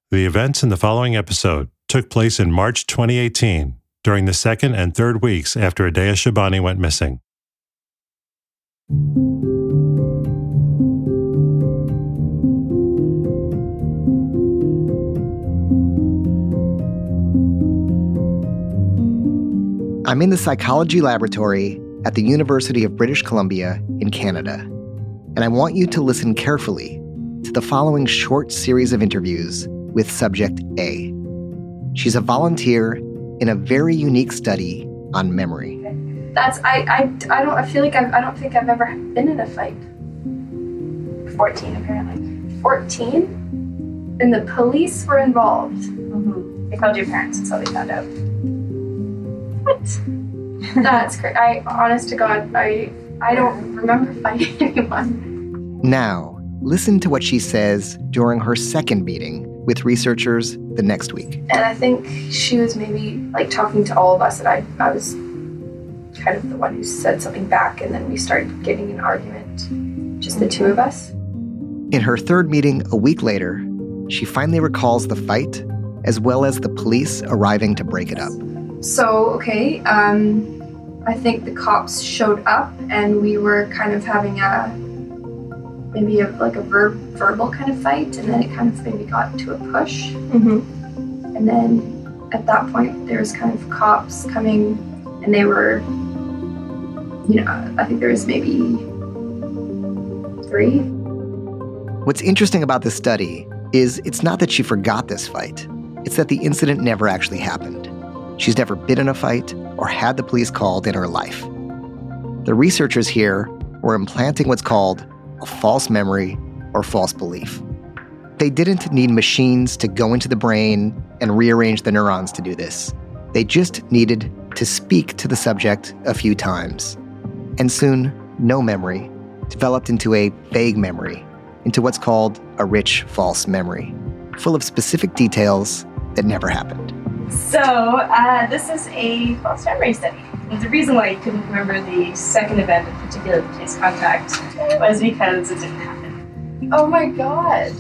The events in the following episode took place in March 2018, during the second and third weeks after Adeya Shabani went missing. I'm in the psychology laboratory at the University of British Columbia in Canada, and I want you to listen carefully to the following short series of interviews with Subject A. She's a volunteer in a very unique study on memory. I don't think I've ever been in a fight. 14 apparently. 14? And the police were involved. Mm-hmm. They called your parents, and so they found out. What? That's great. Honest to God, I don't remember fighting anyone. Now, listen to what she says during her second meeting with researchers the next week. And I think she was maybe talking to all of us, and I was kind of the one who said something back, and then we started getting an argument, just the two of us. In her third meeting a week later, she finally recalls the fight, as well as the police arriving to break it up. So, okay, I think the cops showed up, and we were kind of having a verbal kind of fight, and then it kind of maybe got to a push. Mm-hmm. And then at that point, there was kind of cops coming, and they were, I think there was maybe 3. What's interesting about this study is it's not that she forgot this fight. It's that the incident never actually happened. She's never been in a fight or had the police called in her life. The researchers here were implanting what's called a false memory or false belief. They didn't need machines to go into the brain and rearrange the neurons to do this. They just needed to speak to the subject a few times. And soon, no memory developed into a vague memory, into what's called a rich false memory, full of specific details that never happened. So, this is a false memory study. And the reason why you couldn't remember the second event, in particular the police contact, was because it didn't happen. Oh my God.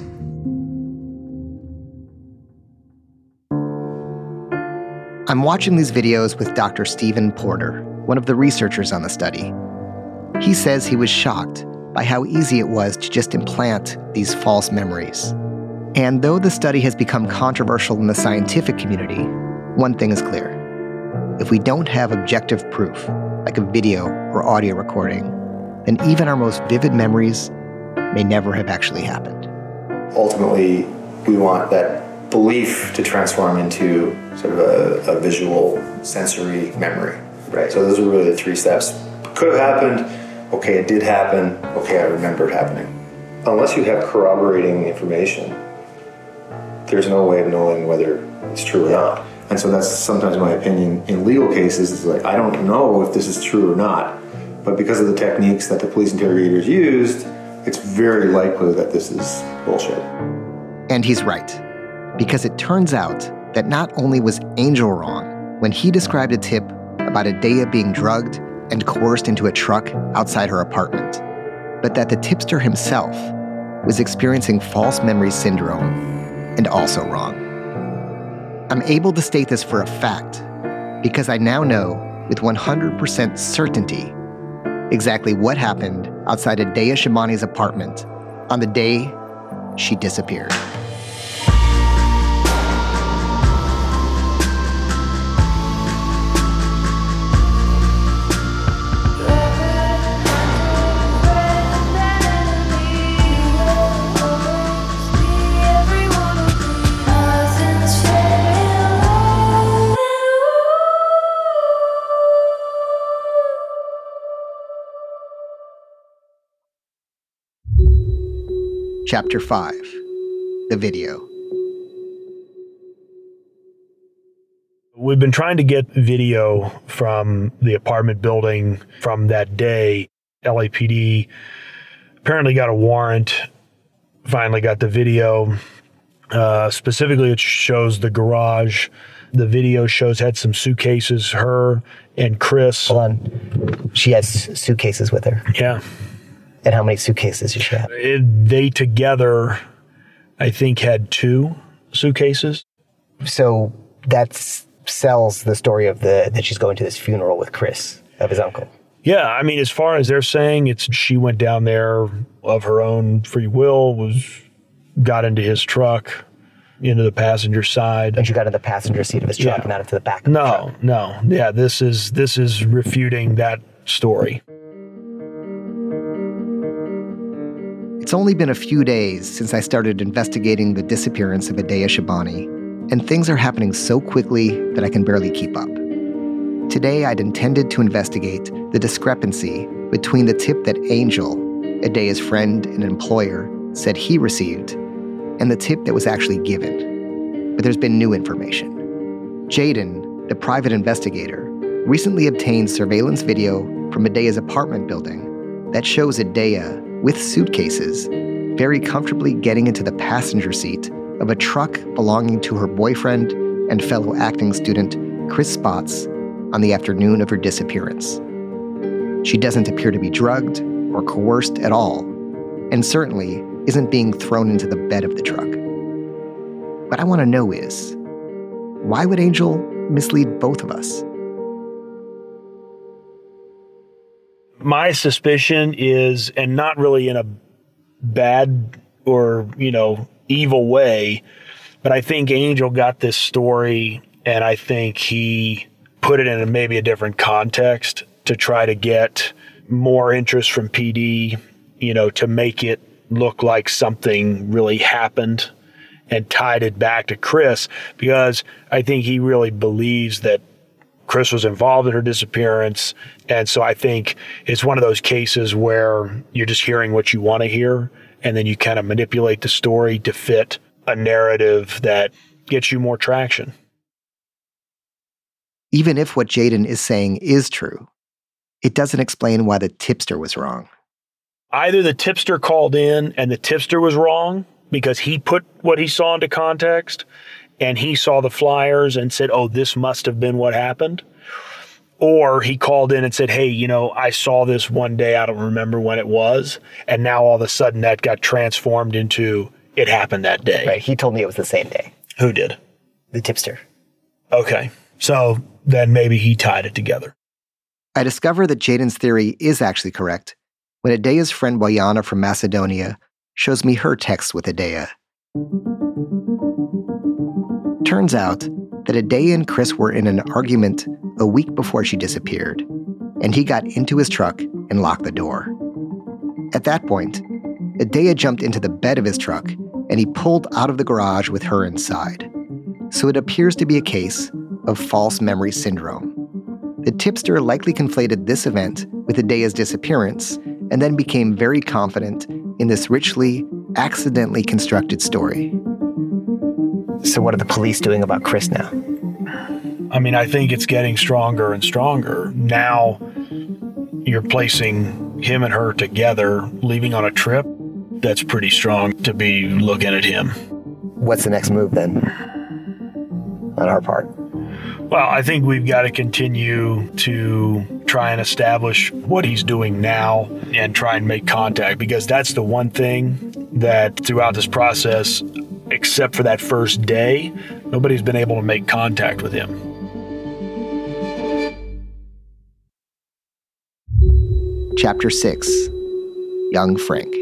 I'm watching these videos with Dr. Stephen Porter, one of the researchers on the study. He says he was shocked by how easy it was to just implant these false memories. And though the study has become controversial in the scientific community, one thing is clear. If we don't have objective proof, like a video or audio recording, then even our most vivid memories may never have actually happened. Ultimately, we want that belief to transform into sort of a visual, sensory memory, right? So those are really the 3 steps. Could have happened, okay, it did happen, okay, I remember it happening. Unless you have corroborating information, there's no way of knowing whether it's true or not. And so that's sometimes my opinion in legal cases, is I don't know if this is true or not, but because of the techniques that the police interrogators used, it's very likely that this is bullshit. And he's right, because it turns out that not only was Angel wrong when he described a tip about Adeya being drugged and coerced into a truck outside her apartment, but that the tipster himself was experiencing false memory syndrome and also wrong. I'm able to state this for a fact because I now know with 100% certainty exactly what happened outside Adeya Shabani's apartment on the day she disappeared. Chapter 5, the video. We've been trying to get video from the apartment building from that day. LAPD apparently got a warrant, finally got the video. Specifically, it shows the garage. The video shows had some suitcases, her and Chris. Hold on. She has suitcases with her. Yeah. And how many suitcases does she have? They together, I think, had 2. suitcases. So that sells the story of that she's going to this funeral with Chris, of his uncle. Yeah, I mean, as far as they're saying, she went down there of her own free will, got into his truck, into the passenger side. And she got in the passenger seat of his truck and not into the back of the truck. No. Yeah, this is refuting that story. It's only been a few days since I started investigating the disappearance of Adeya Shabani, and things are happening so quickly that I can barely keep up. Today, I'd intended to investigate the discrepancy between the tip that Angel, Adeya's friend and employer, said he received, and the tip that was actually given. But there's been new information. Jaden, the private investigator, recently obtained surveillance video from Adeya's apartment building that shows Adeya, with suitcases, very comfortably getting into the passenger seat of a truck belonging to her boyfriend and fellow acting student, Chris Spotts, on the afternoon of her disappearance. She doesn't appear to be drugged or coerced at all, and certainly isn't being thrown into the bed of the truck. What I want to know is, why would Angel mislead both of us? My suspicion is, and not really in a bad or, evil way, but I think Angel got this story, and I think he put it in maybe a different context to try to get more interest from PD, to make it look like something really happened, and tied it back to Chris, because I think he really believes that Chris was involved in her disappearance. And so I think it's one of those cases where you're just hearing what you want to hear, and then you kind of manipulate the story to fit a narrative that gets you more traction. Even if what Jaden is saying is true, it doesn't explain why the tipster was wrong. Either the tipster called in and the tipster was wrong because he put what he saw into context and he saw the flyers and said, oh, this must have been what happened. Or he called in and said, hey, I saw this one day, I don't remember when it was. And now all of a sudden that got transformed into it happened that day. Right, he told me it was the same day. Who did? The tipster. Okay, so then maybe he tied it together. I discover that Jaden's theory is actually correct when Adeya's friend Wayana from Macedonia shows me her text with Adeya. Turns out that Adeya and Chris were in an argument a week before she disappeared, and he got into his truck and locked the door. At that point, Adeya jumped into the bed of his truck and he pulled out of the garage with her inside. So it appears to be a case of false memory syndrome. The tipster likely conflated this event with Adeya's disappearance and then became very confident in this richly, accidentally constructed story. So what are the police doing about Chris now? I mean, I think it's getting stronger and stronger. Now you're placing him and her together, leaving on a trip. That's pretty strong to be looking at him. What's the next move then on our part? Well, I think we've got to continue to try and establish what he's doing now and try and make contact, because that's the one thing that throughout this process, except for that first day, nobody's been able to make contact with him. Chapter 6. Young Frank.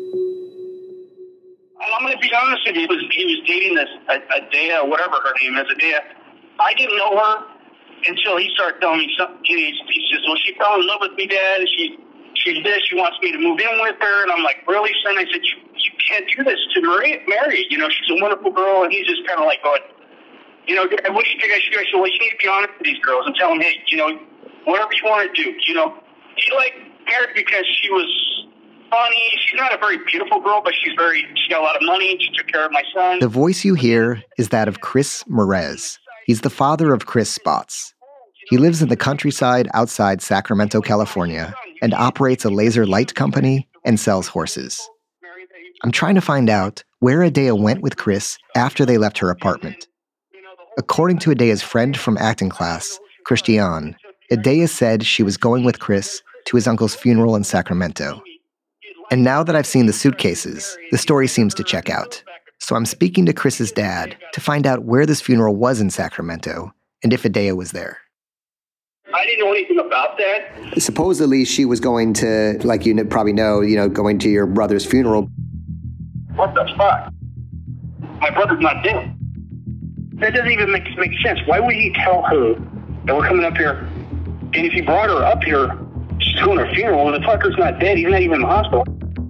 I'm going to be honest with you. He was dating this Adeya, whatever her name is, Adeya. I didn't know her until he started telling me something. He says, well, she fell in love with me, Dad. She's this. She wants me to move in with her. And I'm like, really, son? I said, you can't do this to Mary. She's a wonderful girl. And he's just kind of like going, what do you think I should do? I said, well, you need to be honest with these girls and tell them, hey, whatever you want to do. He liked Mary because she was funny. She's not a very beautiful girl, but she got a lot of money. She took care of my son. The voice you hear is that of Chris Merez. He's the father of Chris Spotts. He lives in the countryside outside Sacramento, California, and operates a laser light company and sells horses. I'm trying to find out where Adeya went with Chris after they left her apartment. According to Adeya's friend from acting class, Christiane, Adeya said she was going with Chris to his uncle's funeral in Sacramento. And now that I've seen the suitcases, the story seems to check out. So I'm speaking to Chris's dad to find out where this funeral was in Sacramento and if Adea was there. I didn't know anything about that. Supposedly she was going to, like you probably know, going to your brother's funeral. What the fuck? My brother's not dead. That doesn't even make sense. Why would he tell her that we're coming up here? And if he brought her up here, she's going to her funeral, and the fucker's not dead. He's not even in the hospital.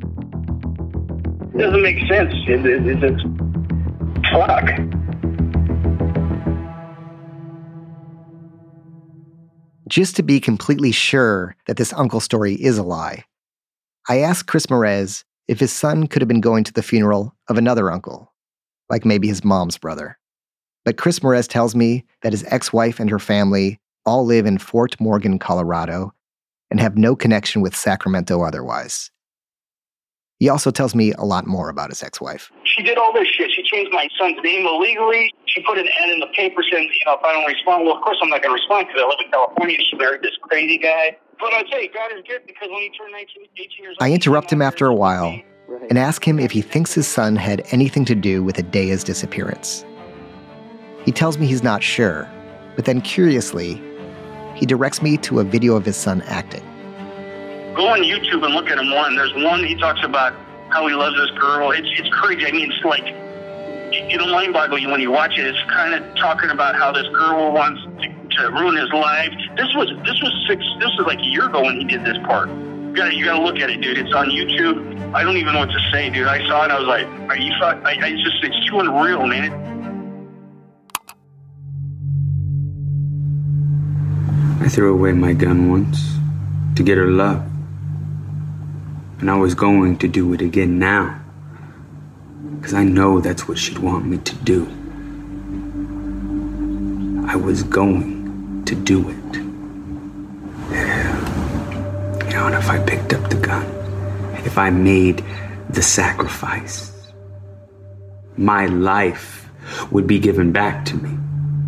It doesn't make sense. It's fuck. Just to be completely sure that this uncle story is a lie, I asked Chris Merez if his son could have been going to the funeral of another uncle, like maybe his mom's brother. But Chris Merez tells me that his ex-wife and her family all live in Fort Morgan, Colorado, and have no connection with Sacramento otherwise. He also tells me a lot more about his ex-wife. She did all this shit. She changed my son's name illegally. She put an ad in the paper saying, if I don't respond, well, of course I'm not going to respond because I live in California. She married this crazy guy. But I'd say God is good because when he turned 18 years old... I interrupt him after a while and ask him if he thinks his son had anything to do with Adea's disappearance. He tells me he's not sure, but then curiously, he directs me to a video of his son acting. Go on YouTube and look at him one. There's one he talks about how he loves this girl. It's crazy. I mean, it's like, it'll mind-boggle you when you watch it. It's kind of talking about how this girl wants to ruin his life. This was like a year ago when he did this part. You gotta look at it, dude. It's on YouTube. I don't even know what to say, dude. I saw it. I was like, are you fuck? It's too unreal, man. I threw away my gun once to get her love. And I was going to do it again now. Because I know that's what she'd want me to do. I was going to do it. Yeah. And if I picked up the gun, if I made the sacrifice, my life would be given back to me.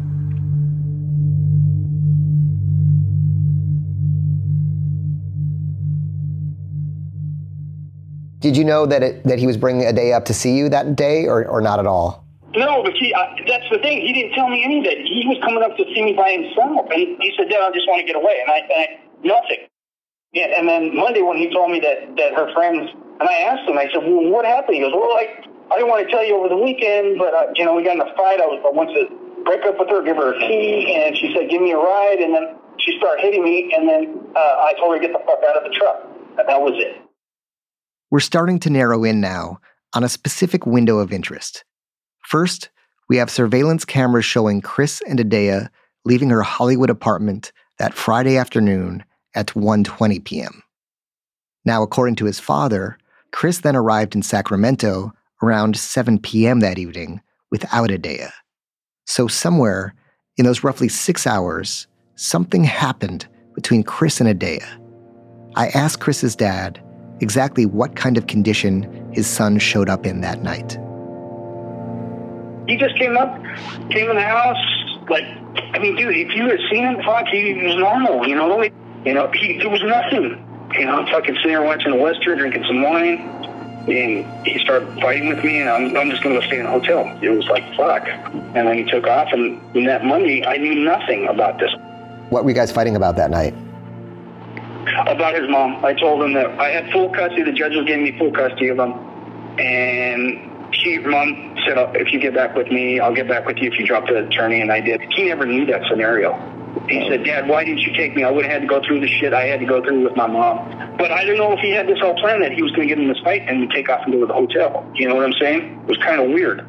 Did you know that he was bringing Adea up to see you that day, or not at all? No, but that's the thing. He didn't tell me any of that. He was coming up to see me by himself, and he said, Dad, I just want to get away. And I nothing. Yeah, and then Monday when he told me that her friends, and I asked him, I said, well, what happened? He goes, well, I didn't want to tell you over the weekend, but, we got in a fight. I wanted to break up with her, give her a key, and she said, give me a ride, and then she started hitting me, and then I told her to get the fuck out of the truck. And that was it. We're starting to narrow in now on a specific window of interest. First, we have surveillance cameras showing Chris and Adea leaving her Hollywood apartment that Friday afternoon at 1:20 p.m. Now, according to his father, Chris then arrived in Sacramento around 7 p.m. that evening without Adea. So somewhere in those roughly 6 hours, something happened between Chris and Adea. I asked Chris's dad exactly what kind of condition his son showed up in that night. He just came in the house, dude, if you had seen him, fuck, he was normal, there was nothing. Fucking sitting there watching a Western, drinking some wine, and he started fighting with me, and I'm just going to stay in a hotel. It was like, fuck. And then he took off, and that Monday, I knew nothing about this. What were you guys fighting about that night? About his mom. I told him that I had full custody. The judge was giving me full custody of him. And mom said, if you get back with me, I'll get back with you if you drop the attorney. And I did. He never knew that scenario. He said, Dad, why didn't you take me? I would have had to go through the shit I had to go through with my mom. But I didn't know if he had this whole plan that he was going to get in this fight and take off and go to the hotel. You know what I'm saying? It was kind of weird.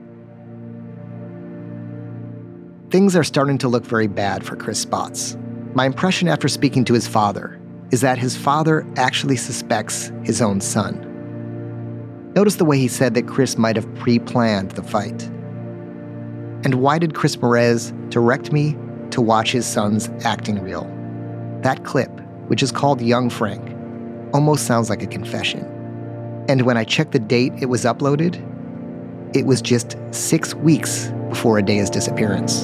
Things are starting to look very bad for Chris Spotts. My impression after speaking to his father is that his father actually suspects his own son. Notice the way he said that Chris might have pre-planned the fight. And why did Chris Merez direct me to watch his son's acting reel? That clip, which is called Young Frank, almost sounds like a confession. And when I checked the date it was uploaded, it was just 6 weeks before Adea's disappearance.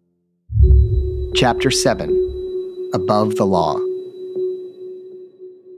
Chapter 7, Above the Law.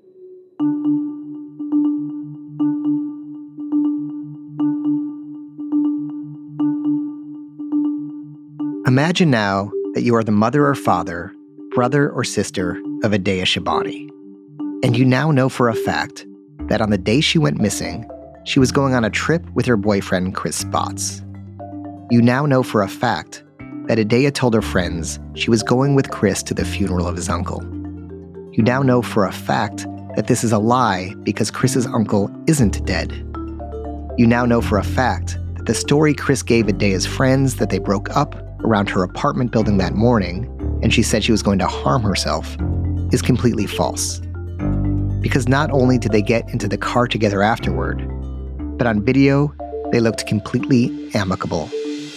Imagine now that you are the mother or father, brother or sister of Adeya Shabani. And you now know for a fact that on the day she went missing, she was going on a trip with her boyfriend, Chris Spots. You now know for a fact that Adeya told her friends she was going with Chris to the funeral of his uncle. You now know for a fact that this is a lie because Chris's uncle isn't dead. You now know for a fact that the story Chris gave Adeya's friends that they broke up around her apartment building that morning and she said she was going to harm herself is completely false. Because not only did they get into the car together afterward, but on video, they looked completely amicable.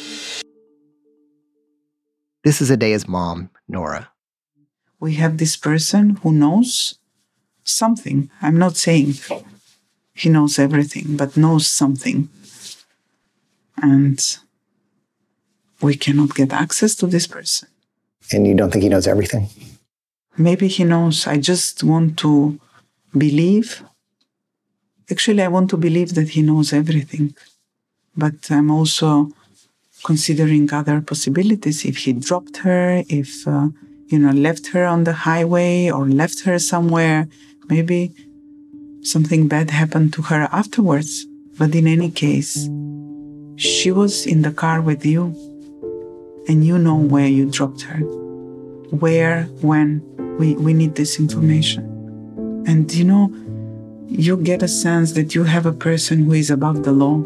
This is Adeya's mom, Nora. We have this person who knows something. I'm not saying he knows everything, but knows something. And we cannot get access to this person. And you don't think he knows everything? Maybe he knows. I just want to believe. Actually, I want to believe that he knows everything. But I'm also considering other possibilities. If he dropped her, if, left her on the highway or left her somewhere, maybe something bad happened to her afterwards. But in any case, she was in the car with you, and you know where you dropped her. Where, when, we need this information. And you get a sense that you have a person who is above the law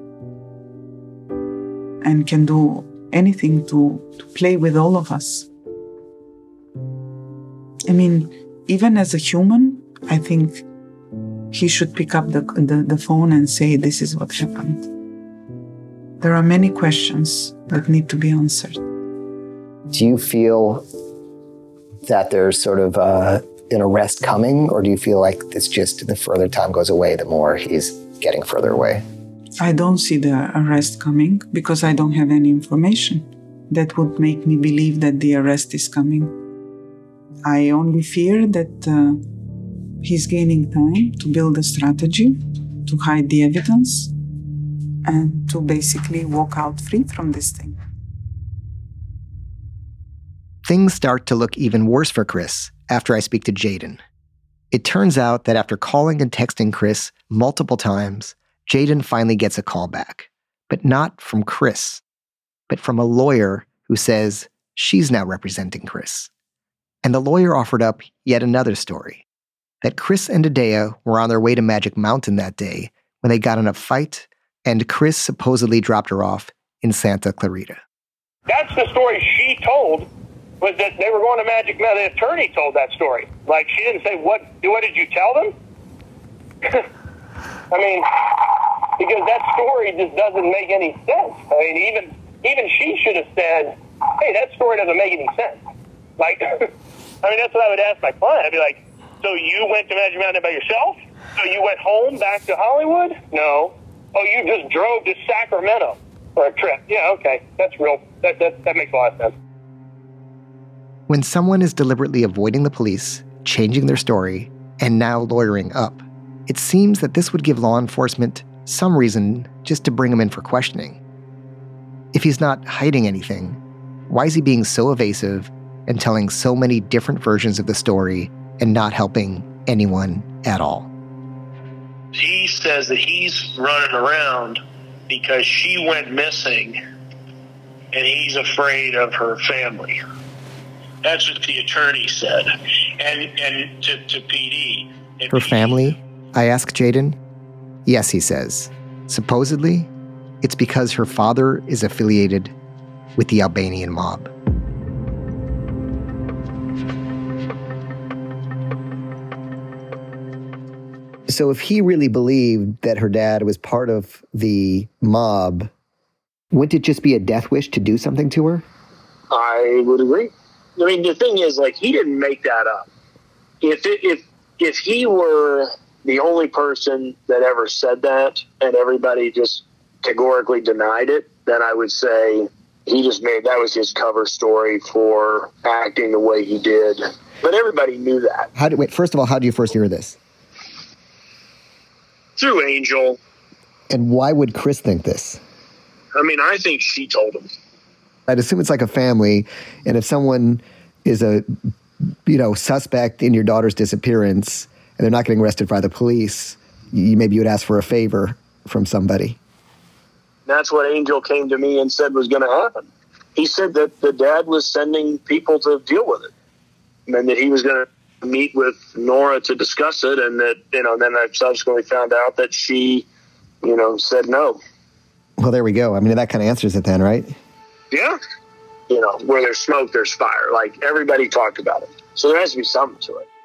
and can do anything to play with all of us. I mean, even as a human, I think he should pick up the phone and say, this is what happened. There are many questions that need to be answered. Do you feel that there's sort of an arrest coming, or do you feel like it's just the further time goes away, the more he's getting further away? I don't see the arrest coming because I don't have any information that would make me believe that the arrest is coming. I only fear that he's gaining time to build a strategy, to hide the evidence, and to basically walk out free from this thing. Things start to look even worse for Chris after I speak to Jaden. It turns out that after calling and texting Chris multiple times, Jaden finally gets a call back, but not from Chris, but from a lawyer who says she's now representing Chris. And the lawyer offered up yet another story, that Chris and Adeya were on their way to Magic Mountain that day when they got in a fight, and Chris supposedly dropped her off in Santa Clarita. That's the story she told, was that they were going to Magic Mountain. The attorney told that story. Like, she didn't say, what did you tell them? I mean, because that story just doesn't make any sense. I mean, even she should have said, hey, that story doesn't make any sense. Like, I mean, that's what I would ask my client. I'd be like, so you went to Magic Mountain by yourself? So you went home back to Hollywood? No. Oh, you just drove to Sacramento for a trip. Yeah, okay. That's real. That makes a lot of sense. When someone is deliberately avoiding the police, changing their story, and now lawyering up, it seems that this would give law enforcement some reason just to bring him in for questioning. If he's not hiding anything, why is he being so evasive and telling so many different versions of the story and not helping anyone at all? He says that he's running around because she went missing and he's afraid of her family. That's what the attorney said. And to PD. Her family? I ask Jaden. Yes, he says. Supposedly, it's because her father is affiliated with the Albanian mob. So if he really believed that her dad was part of the mob, wouldn't it just be a death wish to do something to her? I would agree. I mean, the thing is, like, he didn't make that up. If he were the only person that ever said that and everybody just categorically denied it, then I would say he just that was his cover story for acting the way he did. But everybody knew that. First of all, how do you first hear this? Through Angel. And why would Chris think this? I mean, I think she told him. I'd assume it's like a family, and if someone is a, suspect in your daughter's disappearance and they're not getting arrested by the police, maybe you would ask for a favor from somebody. That's what Angel came to me and said was going to happen. He said that the dad was sending people to deal with it, and that he was going to meet with Nora to discuss it, and that, then I subsequently found out that she, said no. Well, there we go. I mean, that kind of answers it then, right? Yeah. Where there's smoke, there's fire. Like, everybody talked about it. So there has to be something to it.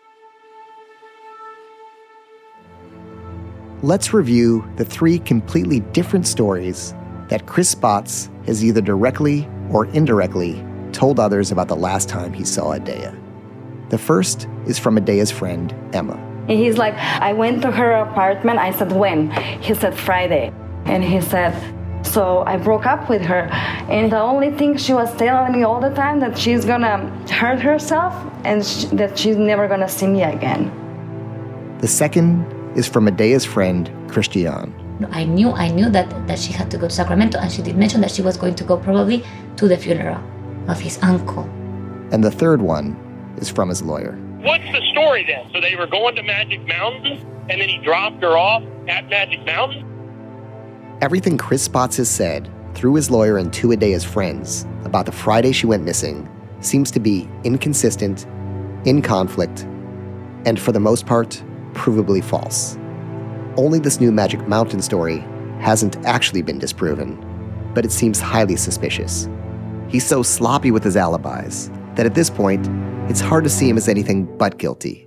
Let's review the 3 completely different stories that Chris Spotts has either directly or indirectly told others about the last time he saw Adea. The first is from Adea's friend, Emma. And he's like, I went to her apartment. I said, when? He said, Friday. And he said, so I broke up with her. And the only thing she was telling me all the time that she's gonna hurt herself and that she's never gonna see me again. The second is from Adea's friend, Christian. I knew that she had to go to Sacramento, and she did mention that she was going to go probably to the funeral of his uncle. And the third one is from his lawyer. What's the story then? So they were going to Magic Mountain, and then he dropped her off at Magic Mountain? Everything Chris Spotts has said, through his lawyer and 2 Adea's friends, about the Friday she went missing seems to be inconsistent, in conflict, and for the most part, provably false. Only this new Magic Mountain story hasn't actually been disproven, but it seems highly suspicious. He's so sloppy with his alibis that at this point, it's hard to see him as anything but guilty.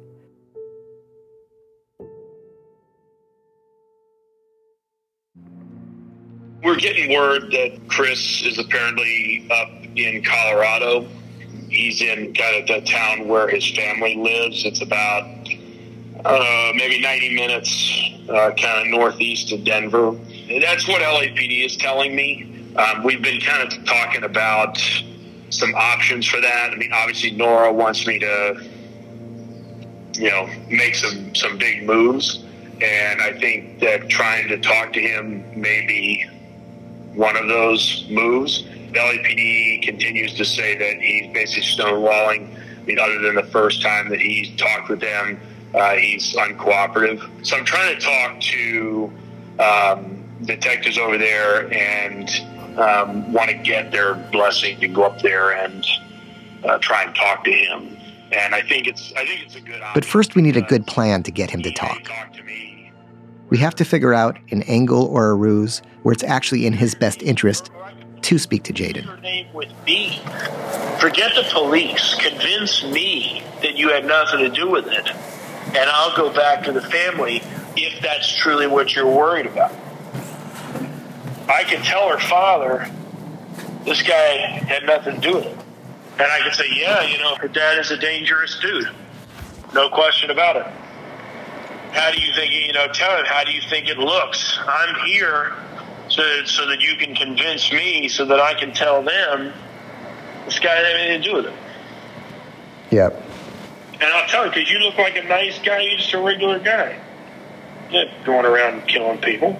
We're getting word that Chris is apparently up in Colorado. He's in kind of the town where his family lives. It's about maybe 90 minutes kind of northeast of Denver. That's what LAPD is telling me. We've been kind of talking about some options for that. I mean, obviously Nora wants me to, make some big moves. And I think that trying to talk to him may be one of those moves. The LAPD continues to say that he's basically stonewalling. I mean, other than the first time that he talked with them, he's uncooperative. So I'm trying to talk to detectives over there and want to get their blessing to go up there and try and talk to him. And I think it's a good option. But first we need a good plan to get him to talk. We have to figure out an angle or a ruse where it's actually in his best interest to speak to Jaden. With me. Forget the police. Convince me that you had nothing to do with it. And I'll go back to the family if that's truly what you're worried about. I can tell her father, this guy had nothing to do with it. And I can say, yeah, her dad is a dangerous dude. No question about it. How do you think, tell him, how do you think it looks? I'm here so that you can convince me so that I can tell them this guy had anything to do with it. Yep. And I'll tell you, because you look like a nice guy, you're just a regular guy. You're not going around and killing people.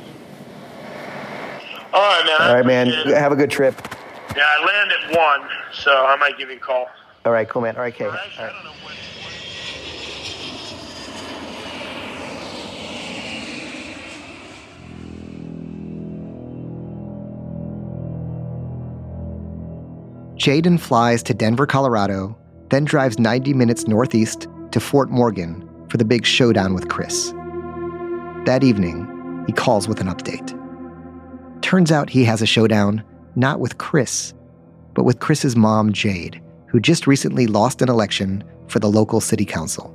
All right, man. All right, man. Have a good trip. Yeah, I land at 1, so I might give you a call. All right, cool, man. All right, okay. All right. Jaden flies to Denver, Colorado, then drives 90 minutes northeast to Fort Morgan for the big showdown with Chris. That evening, he calls with an update. Turns out he has a showdown not with Chris, but with Chris's mom, Jade, who just recently lost an election for the local city council.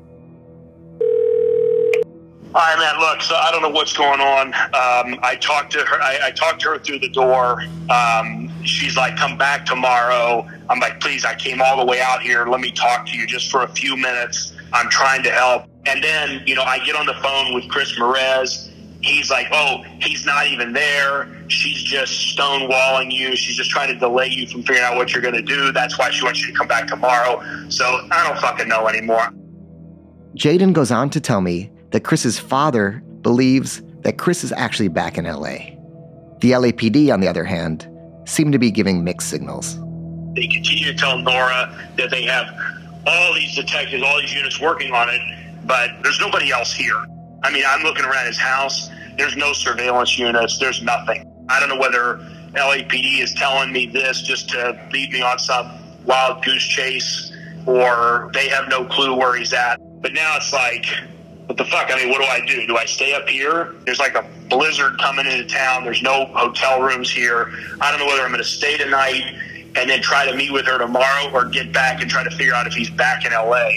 All right, man, look, so I don't know what's going on. I talked to her. I talked to her through the door. She's like, come back tomorrow. I'm like, please, I came all the way out here. Let me talk to you just for a few minutes. I'm trying to help. And then, I get on the phone with Chris Merez. He's like, oh, he's not even there. She's just stonewalling you. She's just trying to delay you from figuring out what you're going to do. That's why she wants you to come back tomorrow. So I don't fucking know anymore. Jaden goes on to tell me that Chris's father believes that Chris is actually back in LA. The LAPD, on the other hand, seem to be giving mixed signals. They continue to tell Nora that they have all these detectives, all these units working on it, but there's nobody else here. I mean, I'm looking around his house. There's no surveillance units. There's nothing. I don't know whether LAPD is telling me this just to lead me on some wild goose chase, or they have no clue where he's at. But now it's like, what the fuck? I mean, what do I do? Do I stay up here? There's like a blizzard coming into town. There's no hotel rooms here. I don't know whether I'm going to stay tonight and then try to meet with her tomorrow, or get back and try to figure out if he's back in LA.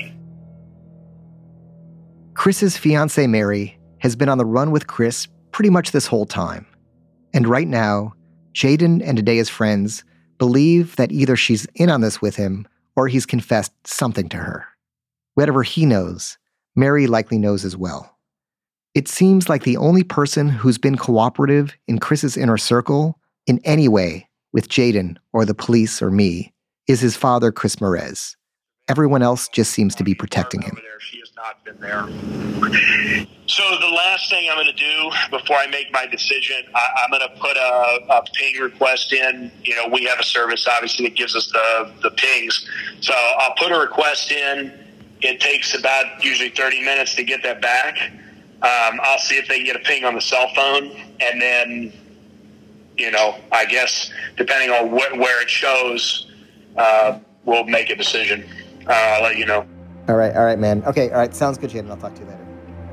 Chris's fiancée, Mary, has been on the run with Chris pretty much this whole time. And right now, Jayden and Adea's friends believe that either she's in on this with him or he's confessed something to her. Whatever he knows, Mary likely knows as well. It seems like the only person who's been cooperative in Chris's inner circle in any way with Jayden or the police or me is his father, Chris Merez. Everyone else just seems to be protecting him. She has not been there. So the last thing I'm going to do before I make my decision, I'm going to put a ping request in. You know, we have a service, obviously, that gives us the pings. So I'll put a request in. It takes about usually 30 minutes to get that back. I'll see if they can get a ping on the cell phone. And then, you know, I guess depending on where it shows, we'll make a decision. I'll let you know. All right, man. Okay, all right, sounds good, Jayden. I'll talk to you later.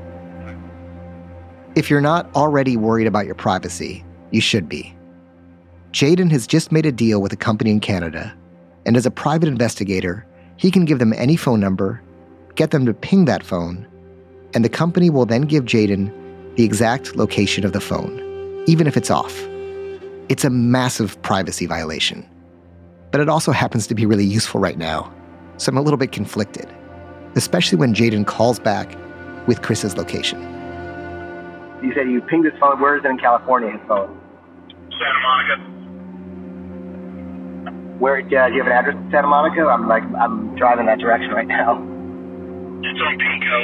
If you're not already worried about your privacy, you should be. Jayden has just made a deal with a company in Canada, and as a private investigator, he can give them any phone number, get them to ping that phone, and the company will then give Jayden the exact location of the phone, even if it's off. It's a massive privacy violation. But it also happens to be really useful right now, so I'm a little bit conflicted, especially when Jayden calls back with Chris's location. You said you pinged his phone. Where is it in California, his phone? Santa Monica. Where, do you have an address in Santa Monica? I'm driving that direction right now. It's on Pico.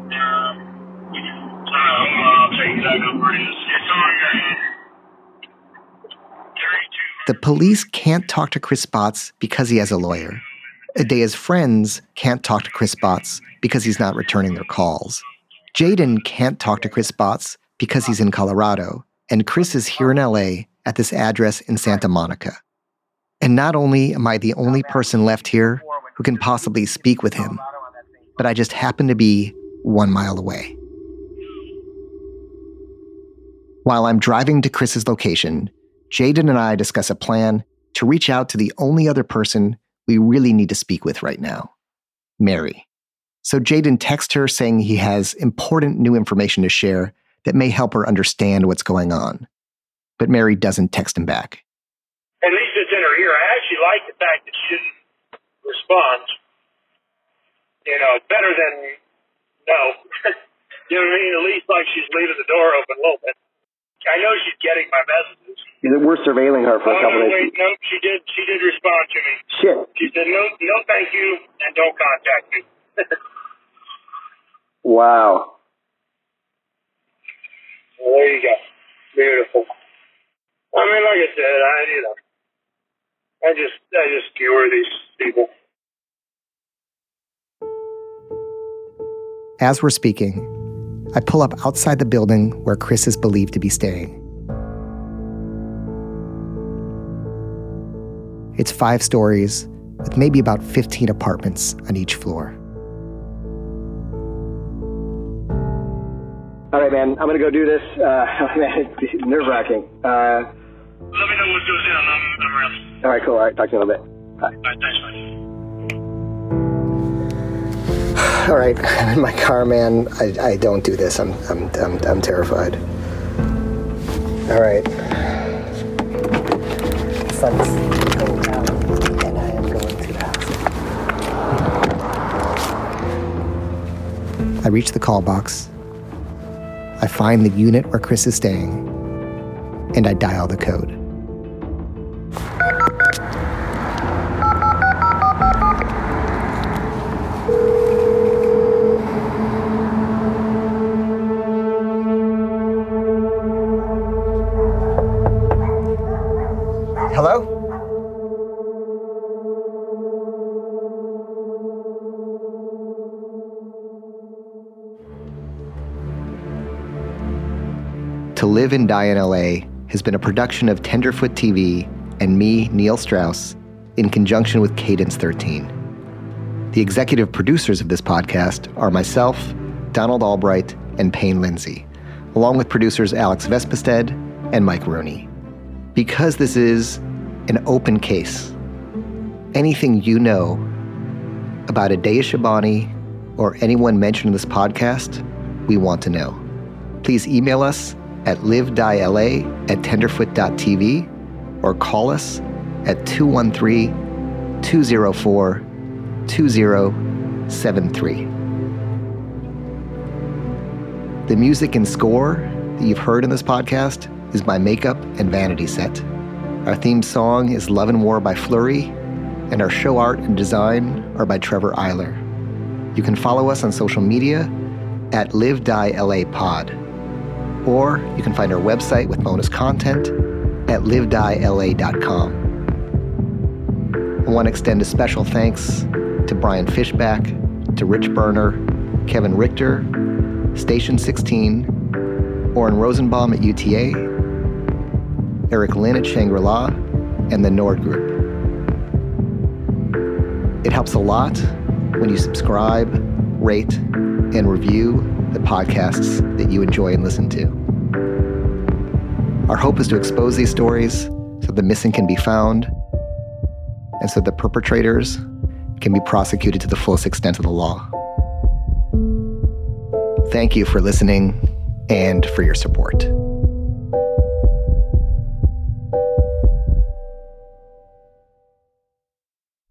I'll tell you exactly where it is. It's on 32. The police can't talk to Chris Spotts because he has a lawyer. Adea's friends can't talk to Chris Spotts because he's not returning their calls. Jayden can't talk to Chris Spotts because he's in Colorado, and Chris is here in LA at this address in Santa Monica. And not only am I the only person left here who can possibly speak with him, but I just happen to be 1 mile away. While I'm driving to Chris's location, Jayden and I discuss a plan to reach out to the only other person we really need to speak with right now, Mary. So Jayden texts her saying he has important new information to share that may help her understand what's going on. But Mary doesn't text him back. At least it's in her ear. I actually like the fact that she didn't respond. You know, it's better than no. You know what I mean? At least like she's leaving the door open a little bit. I know she's getting my messages. We're surveilling her for a couple days. Wait, no, she did respond to me. Shit. She said, no, thank you, and don't contact me. Wow. Well, there you go. Beautiful. I mean, like I said, I just skewer these people. As we're speaking, I pull up outside the building where Chris is believed to be staying. It's 5 stories with maybe about 15 apartments on each floor. All right, man. I'm going to go do this. Man, it's nerve-wracking. Let me know what goes in. I'm around. All right, cool. All right, talk to you in a little bit. Bye. All right, thanks, man. All right, I'm in my car, man. I don't do this. I'm terrified. All right. Sun's going down, and I am going to the house. I reach the call box. I find the unit where Chris is staying, and I dial the code. Hello? To Live and Die in LA has been a production of Tenderfoot TV and me, Neil Strauss, in conjunction with Cadence 13. The executive producers of this podcast are myself, Donald Albright, and Payne Lindsay, along with producers Alex Vespestead and Mike Rooney. Because this is an open case, anything you know about Adeya Shabani or anyone mentioned in this podcast, we want to know. Please email us at livediela@tenderfoot.tv or call us at 213-204-2073. The music and score that you've heard in this podcast is by Makeup and Vanity Set. Our theme song is Love and War by Flurry, and our show art and design are by Trevor Eiler. You can follow us on social media at LiveDieLAPod. Or you can find our website with bonus content at livediela.com. I want to extend a special thanks to Brian Fishback, to Rich Berner, Kevin Richter, Station 16, Oren Rosenbaum at UTA, Eric Lynn at Shangri-La, and the Nord Group. It helps a lot when you subscribe, rate, and review the podcasts that you enjoy and listen to. Our hope is to expose these stories so the missing can be found and so the perpetrators can be prosecuted to the fullest extent of the law. Thank you for listening and for your support.